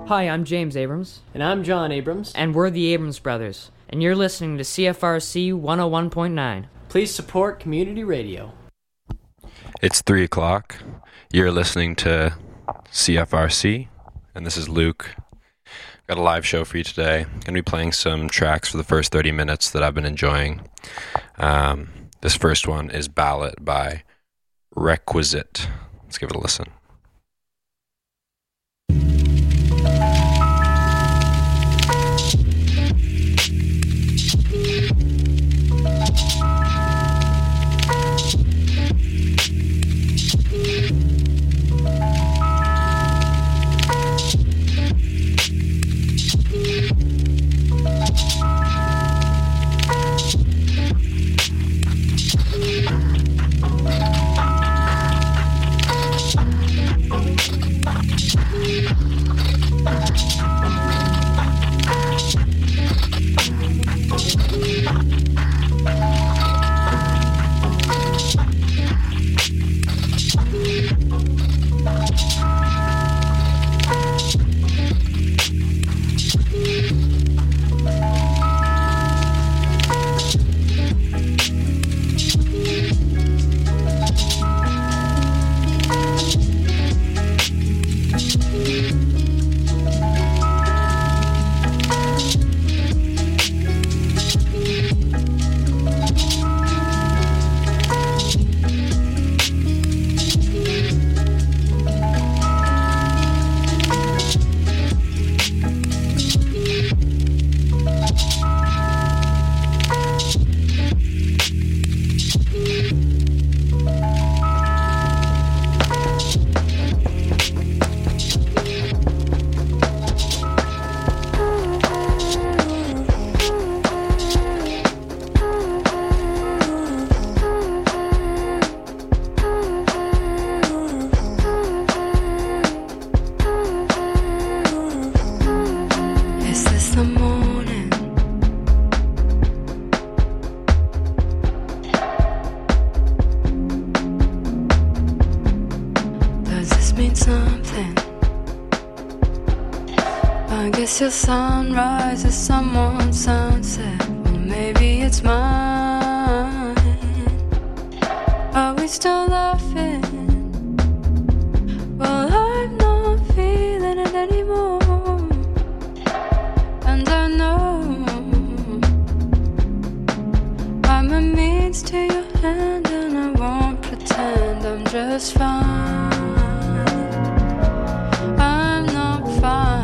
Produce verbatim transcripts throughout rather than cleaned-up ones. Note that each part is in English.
Hi, I'm James Abrams. And I'm John Abrams. And we're the Abrams Brothers. And you're listening to C F R C one oh one point nine. Please support community radio. It's three o'clock. You're listening to C F R C, and this is Luke. Got a live show for you today. Going to be playing some tracks for the first thirty minutes that I've been enjoying. Um, this first one is Ballot by Requisite. Let's give it a listen. Your sunrise is someone's sunset. Well, maybe it's mine. Are we still laughing? Well, I'm not feeling it anymore. And I know I'm a means to your hand, and I won't pretend I'm just fine. I'm not fine.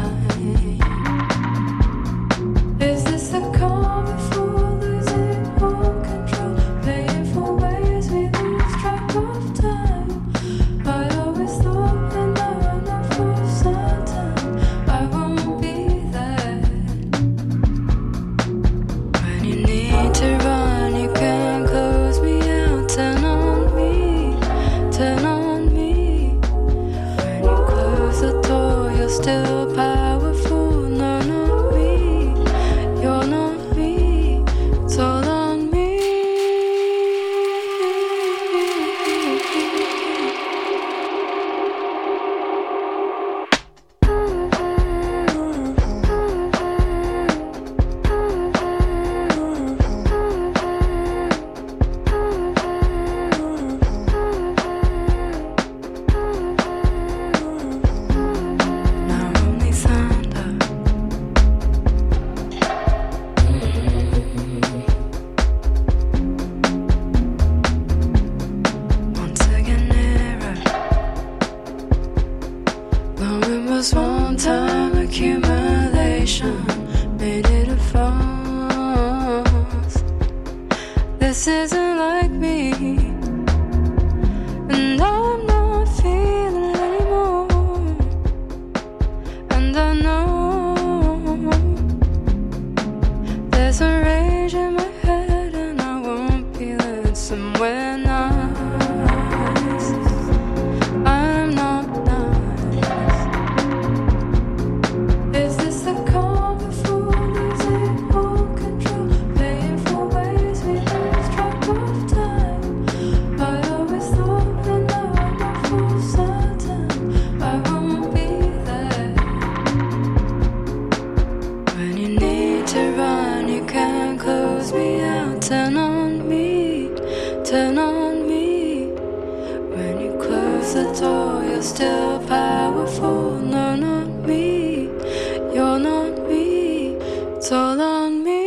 turn on me, turn on me. When you close the door, you're still powerful. No, not me, you're not me, it's all on me.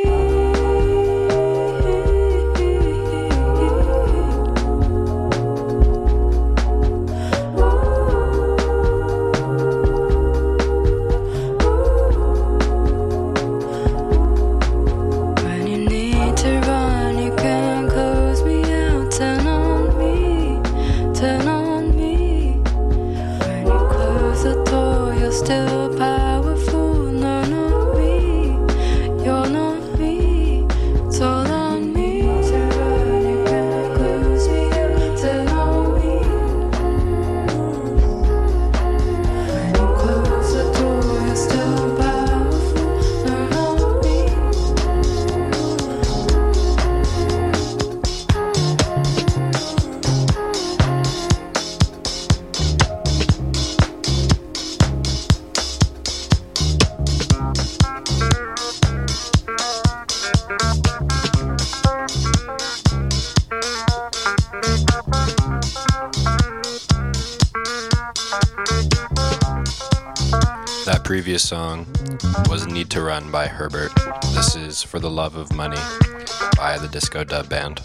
Still powerful, no, not me, you're not me, it's all on me. You can't close me out, turn on me. When you close the door, you're still powerful, no, not me. That previous song was Need to Run by Herbert. This is For the Love of Money by the Disco Dub Band.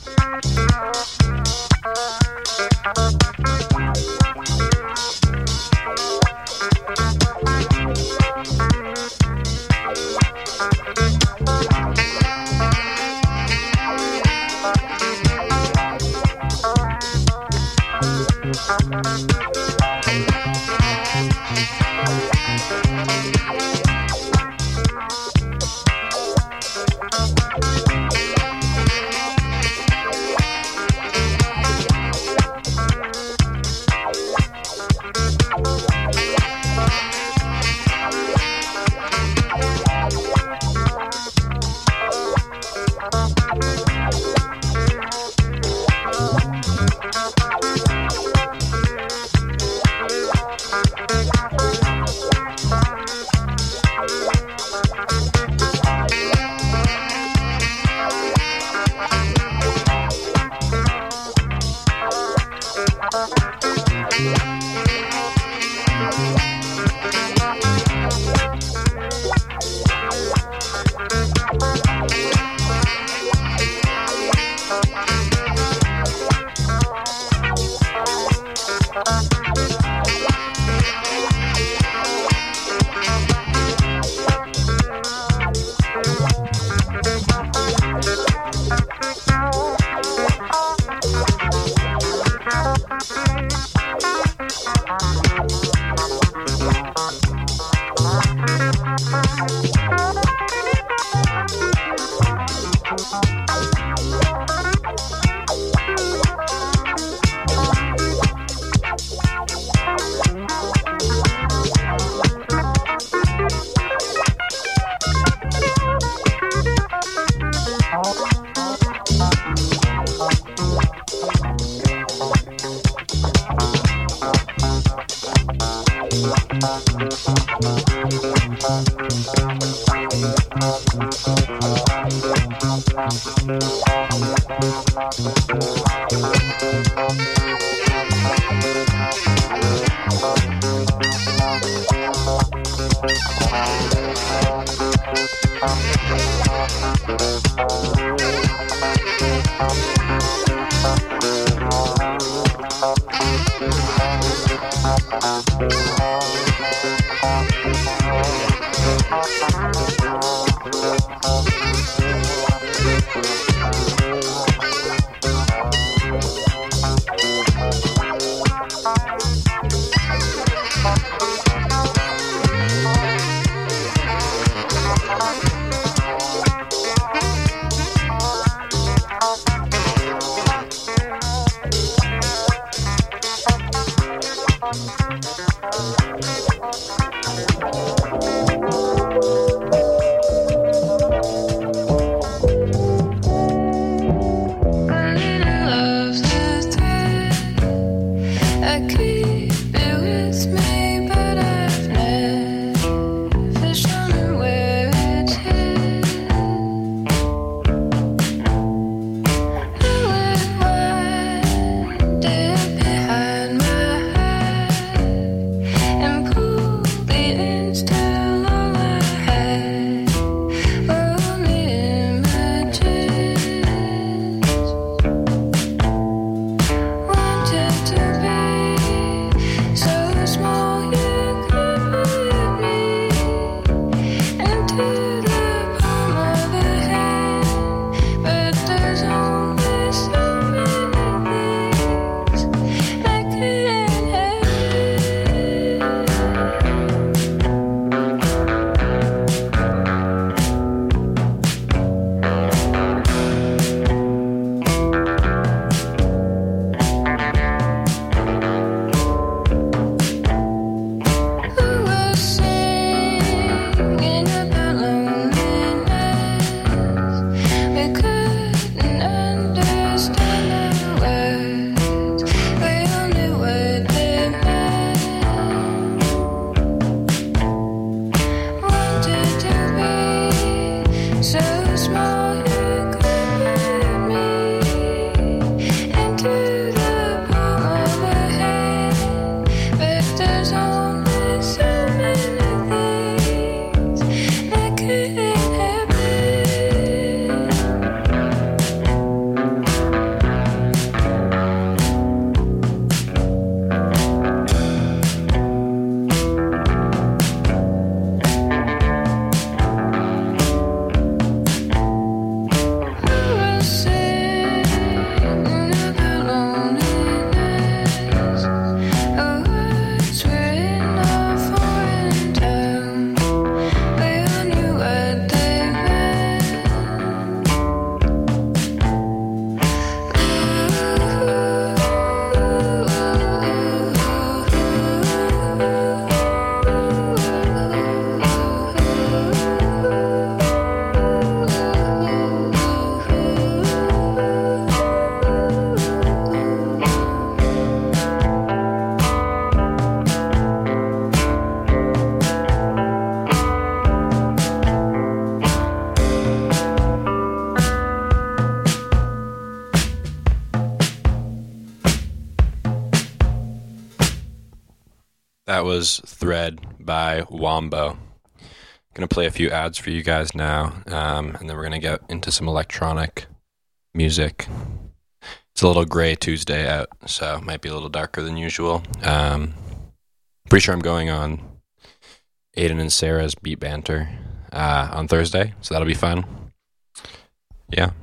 That was Thread by Wombo. Going to play a few ads for you guys now, um, and then we're going to get into some electronic music. It's a little gray Tuesday out, so it might be a little darker than usual. Um, pretty sure I'm going on Aiden and Sarah's Beat Banter uh, on Thursday, so that'll be fun. Yeah.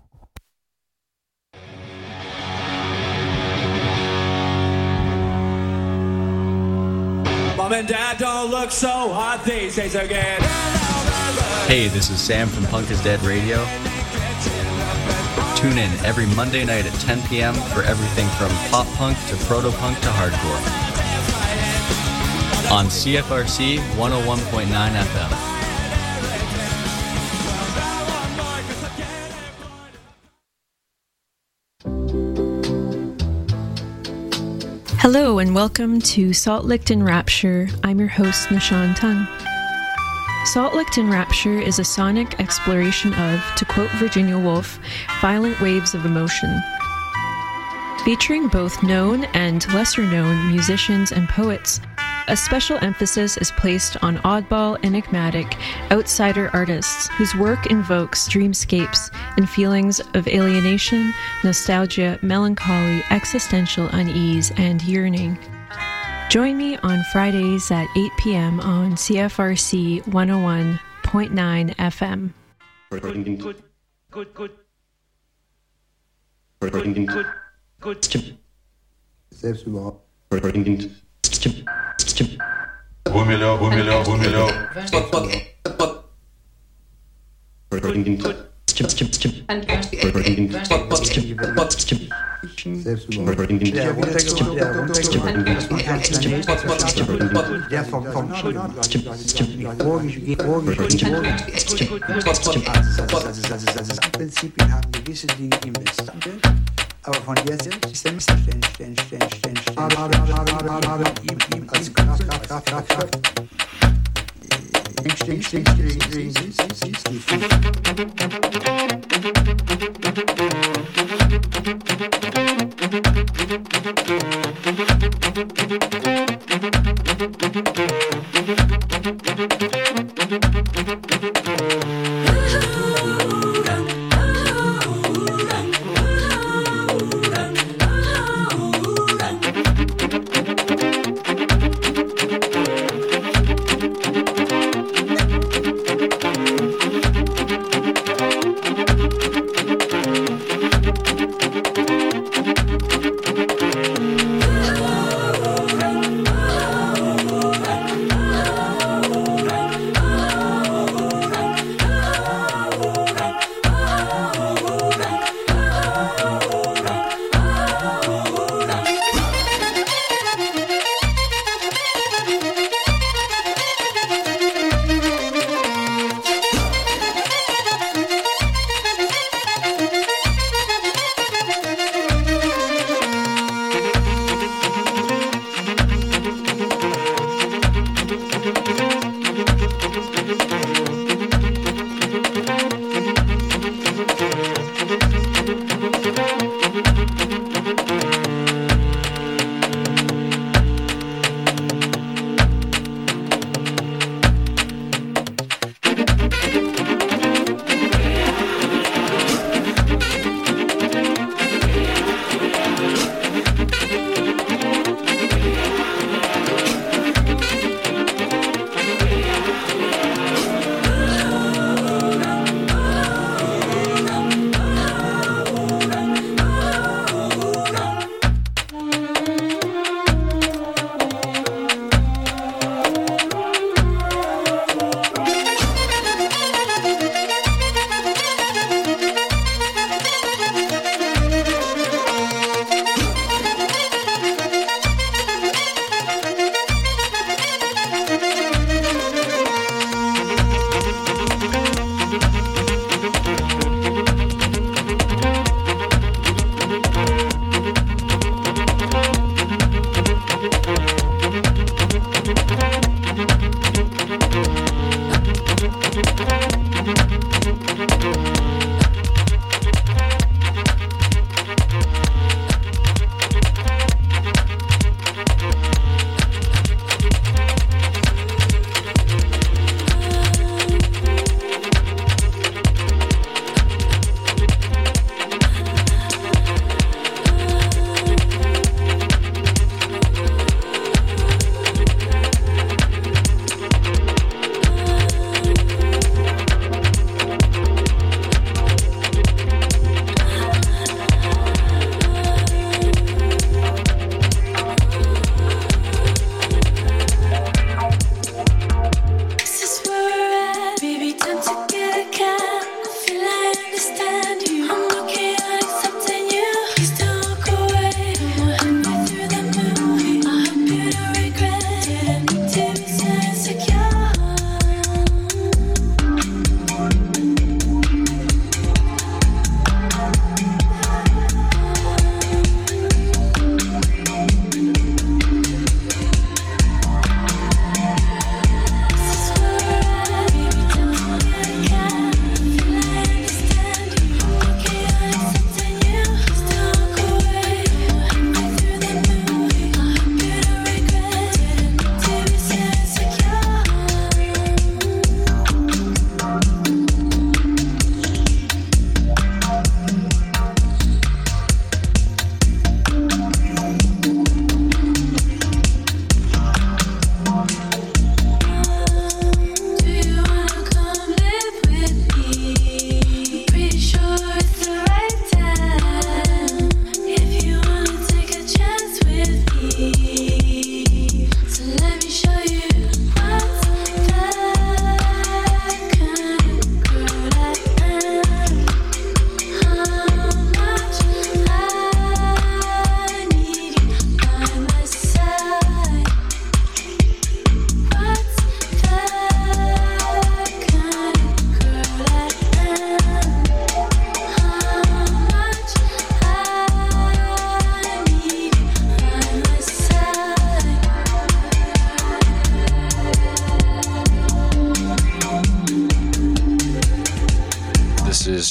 Mom and Dad don't look so hot these days again. Hey, this is Sam from Punk is Dead Radio. Tune in every Monday night at ten p.m. for everything from pop punk to proto-punk to hardcore. On C F R C one oh one point nine F M. Hello and welcome to Salt Licked in Rapture. I'm your host, Nishan Tung. Salt Licked in Rapture is a sonic exploration of, to quote Virginia Woolf, violent waves of emotion. Featuring both known and lesser-known musicians and poets, a special emphasis is placed on oddball, enigmatic, outsider artists whose work invokes dreamscapes and feelings of alienation, nostalgia, melancholy, existential unease, and yearning. Join me on Fridays at eight p.m. on C F R C one oh one point nine F M. Good, good, good, good. Good, good, good. Selbst überhaupt. Um melhor, um melhor, um melhor. Selbst überhaupt. Der runtergekommen, der runtergekommen. Der vom, vom, Prinzipien haben gewisse Dinge im Westen. Aber von der Selbstverständlich, ständig, ständig, ständig, ständig, ihm, ihm als Kraft, Kraft, Kraft, Kraft, Kraft. Ständig, ständig, ständig, ständig,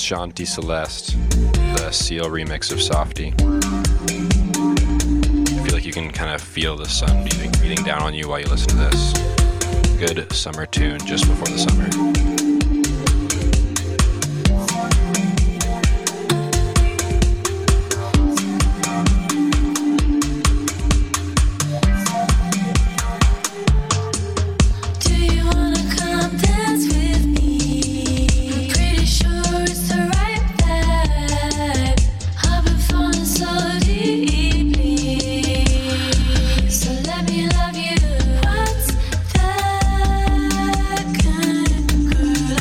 Shanti Celeste, the Seal remix of Softy. I feel like you can kind of feel the sun beating, beating down on you while you listen to this. Good summer tune just before the summer. Good.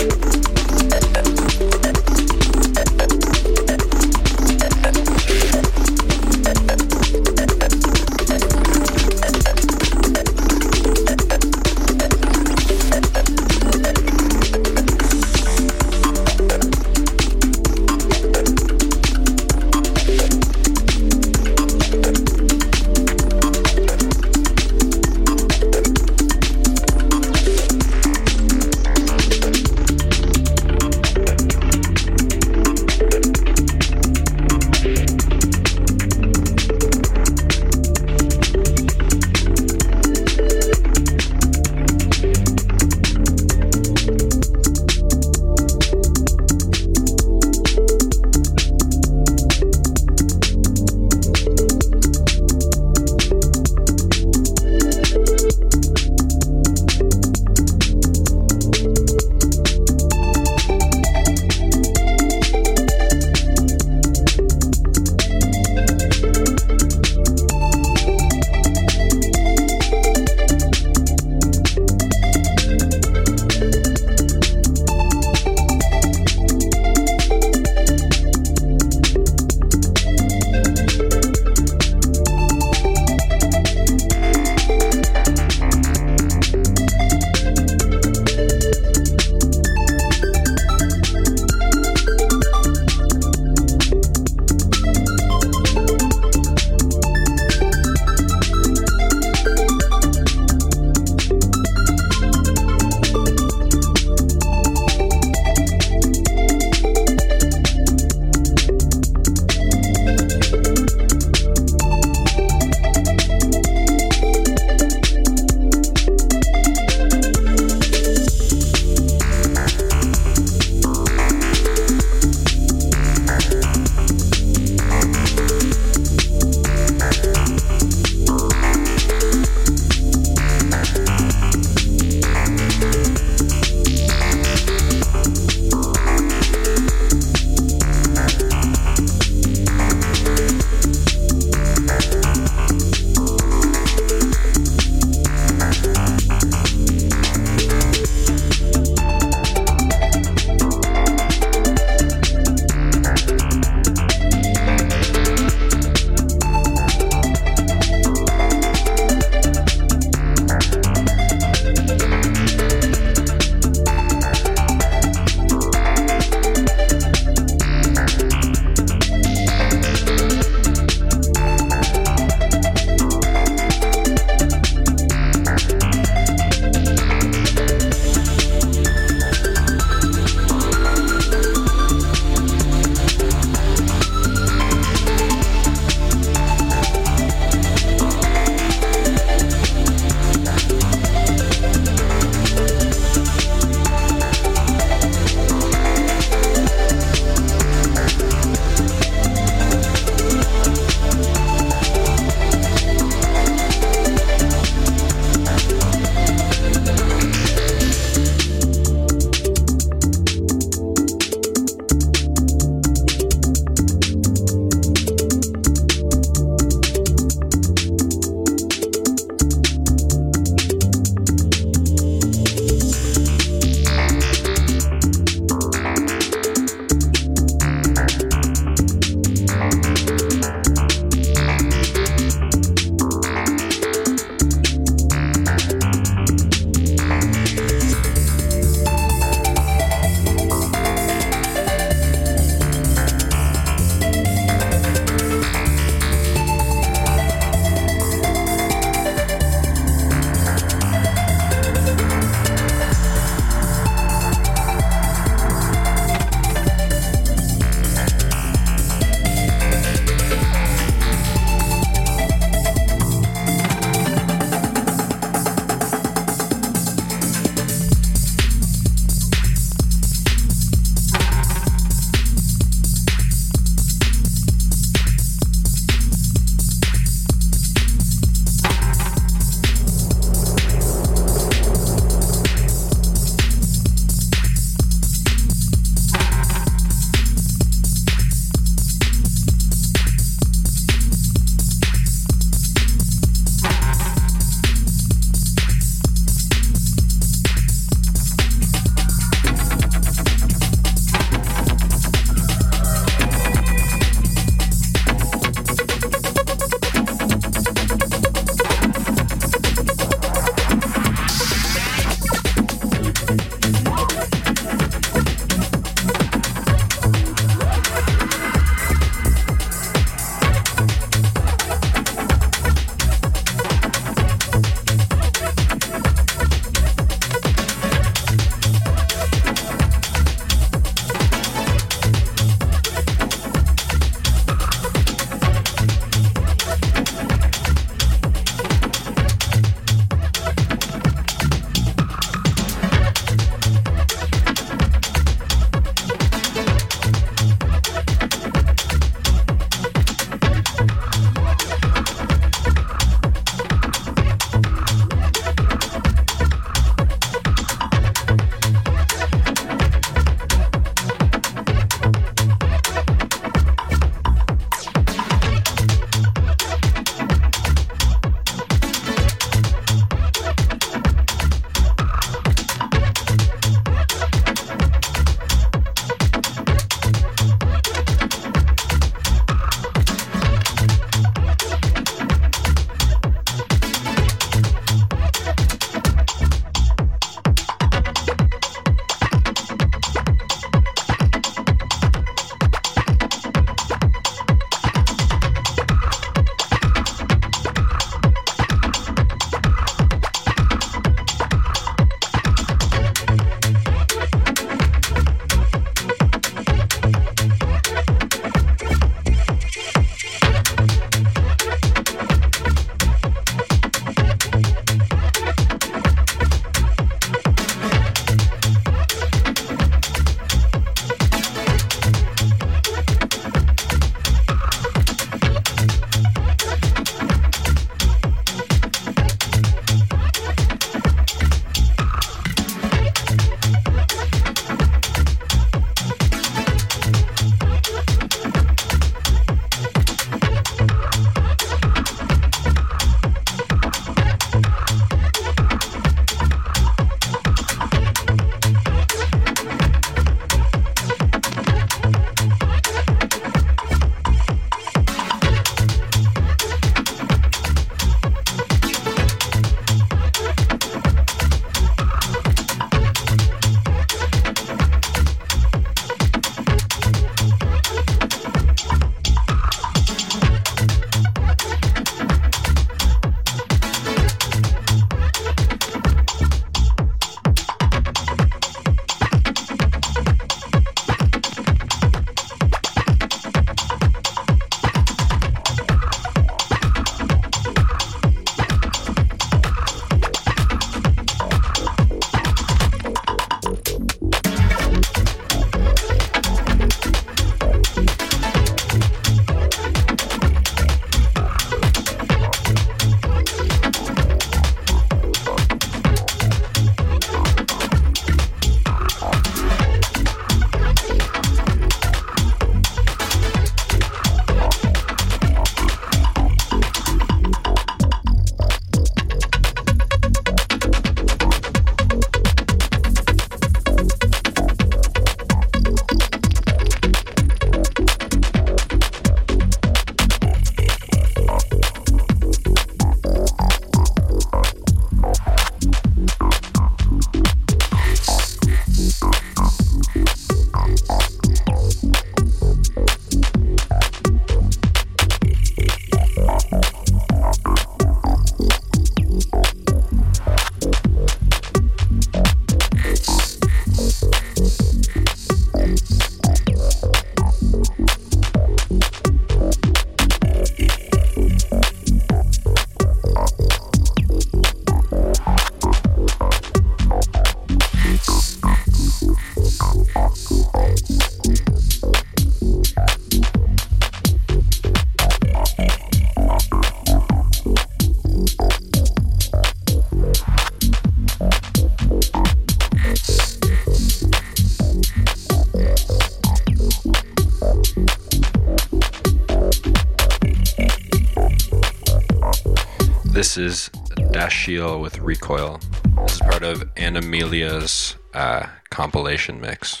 This is Dashiell with Recoil. This is part of Animelia's uh, compilation mix.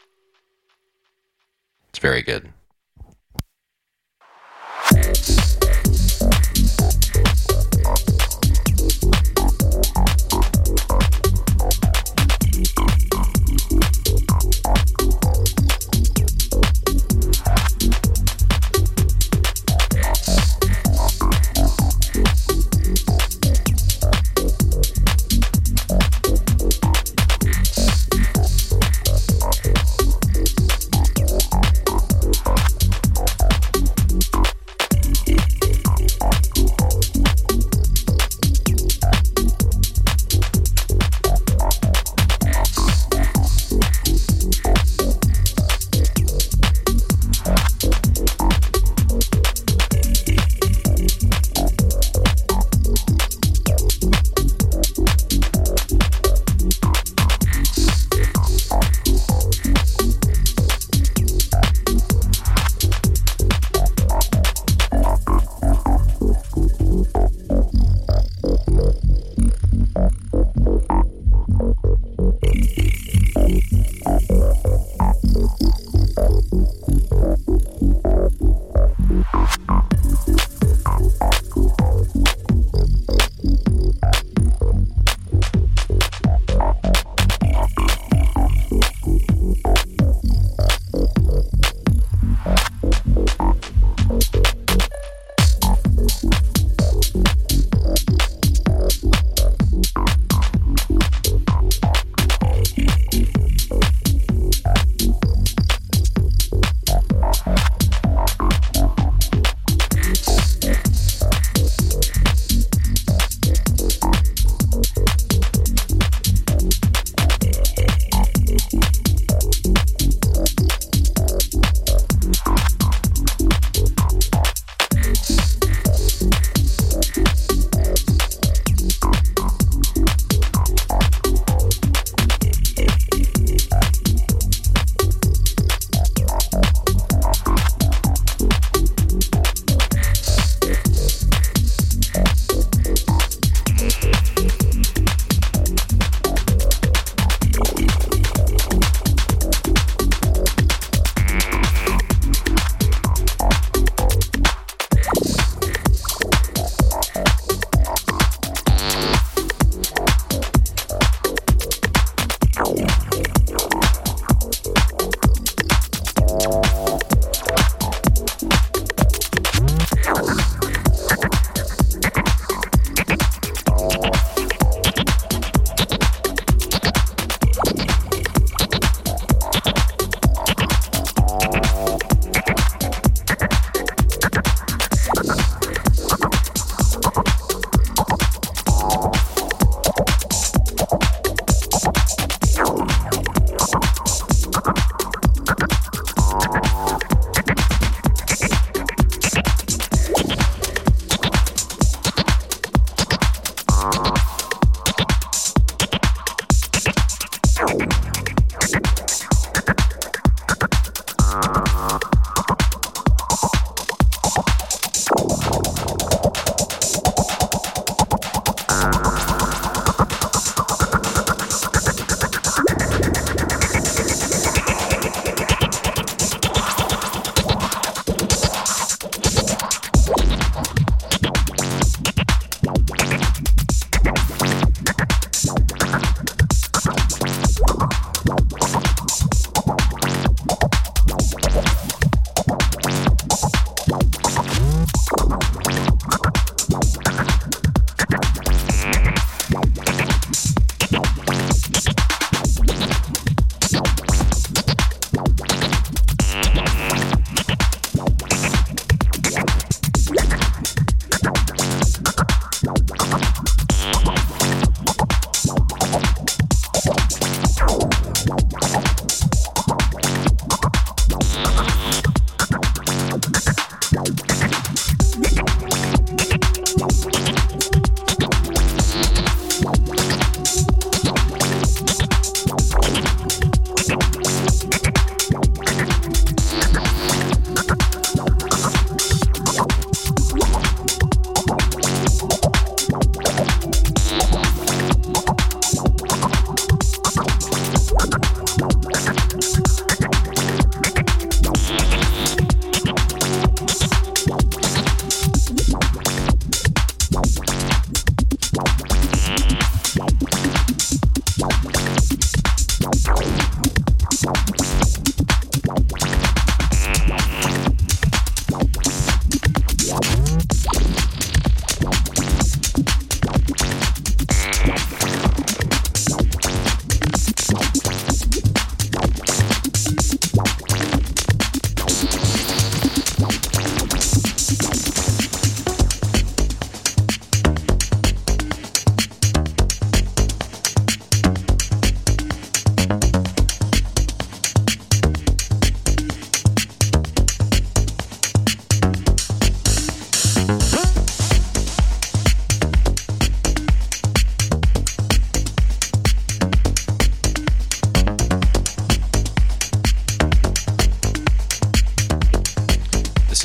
It's very good.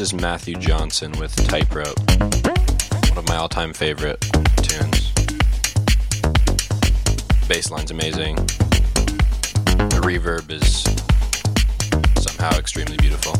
is Matthew Johnson with Tightrope, one of my all-time favorite tunes. The bass line's amazing. The reverb is somehow extremely beautiful.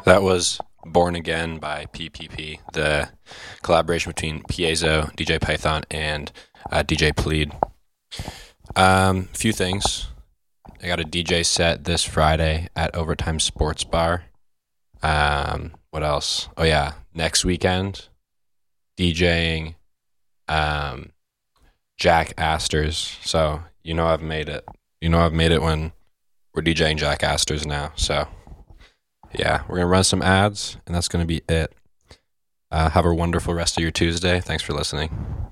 That was Born Again by P P P, the collaboration between Piezo, D J Python, and uh, D J Plead. Um, few things. I got a D J set this Friday at Overtime Sports Bar. Um, what else? Oh yeah, next weekend, DJing um, Jack Astor's. So you know I've made it. You know I've made it when we're DJing Jack Astor's now. So yeah, we're gonna run some ads, and that's gonna be it. Uh, have a wonderful rest of your Tuesday. Thanks for listening.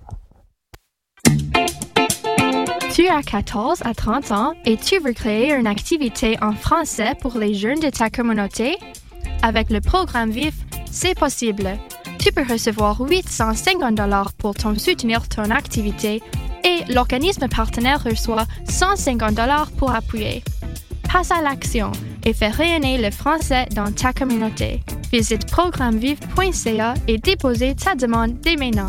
Tu as quatorze à trente ans et tu veux créer une activité en français pour les jeunes de ta communauté? Avec le programme V I F, c'est possible. Tu peux recevoir huit cent cinquante dollars pour ton soutenir ton activité et l'organisme partenaire reçoit cent cinquante dollars pour appuyer. Passe à l'action et fais rayonner le français dans ta communauté. Visite programme vive point c a et déposez ta demande dès maintenant.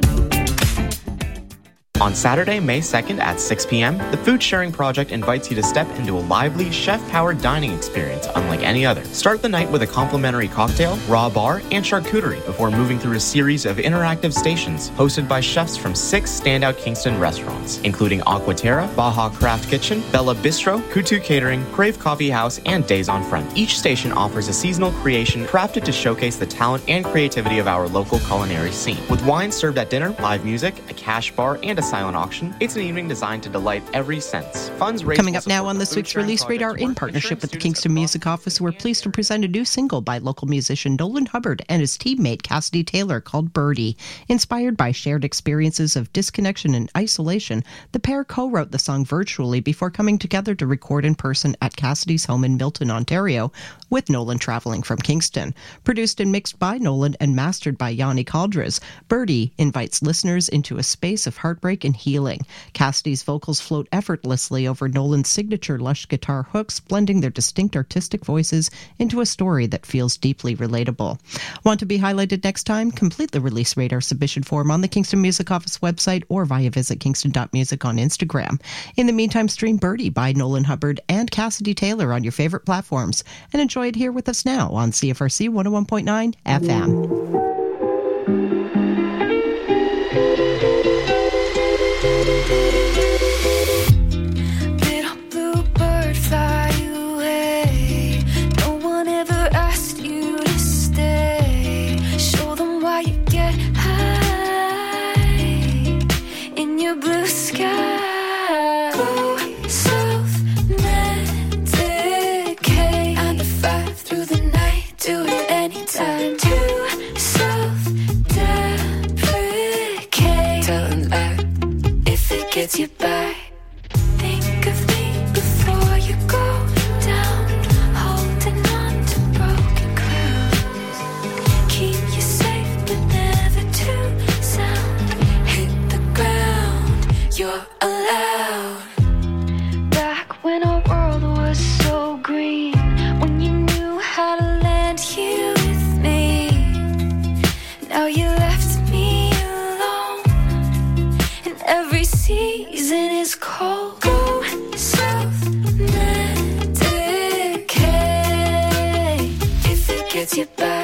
On Saturday, May second at six p.m., the Food Sharing Project invites you to step into a lively, chef-powered dining experience unlike any other. Start the night with a complimentary cocktail, raw bar, and charcuterie before moving through a series of interactive stations hosted by chefs from six standout Kingston restaurants, including Aquaterra, Baja Craft Kitchen, Bella Bistro, Kutu Catering, Crave Coffee House, and Days on Front. Each station offers a seasonal creation crafted to showcase the talent and creativity of our local culinary scene. With wine served at dinner, live music, a cash bar, and a silent auction, it's an evening designed to delight every sense. Funds raised Coming up now on this week's Release Radar, in partnership with the Kingston Music Office, we're pleased to present a new single by local musician Nolan Hubbard and his teammate Cassidy Taylor called Birdie. Inspired by shared experiences of disconnection and isolation, the pair co-wrote the song virtually before coming together to record in person at Cassidy's home in Milton, Ontario, with Nolan traveling from Kingston. Produced and mixed by Nolan and mastered by Yanni Caldres, Birdie invites listeners into a space of heartbreak and healing. Cassidy's vocals float effortlessly over Nolan's signature lush guitar hooks, blending their distinct artistic voices into a story that feels deeply relatable. Want to be highlighted next time? Complete the Release Radar submission form on the Kingston Music Office website or via visit kingston dot music on Instagram. In the meantime, stream Birdie by Nolan Hubbard and Cassidy Taylor on your favorite platforms and enjoy it here with us now on C F R C one oh one point nine F M. Little bluebird, fly away. No one ever asked you to stay. Show them why you get high in your blue sky. Go self-medicate. Nine to five through the night, do it anytime. To self-deprecate. Tell them that if it gets you by. Think of me before you go down. Holding on to broken crowns. Keep you safe but never too sound. Hit the ground, you're allowed. Back when our world was so green, when you knew how to land here with me. Now you left me alone, and every season is cold. Go self-medicate if it gets you by.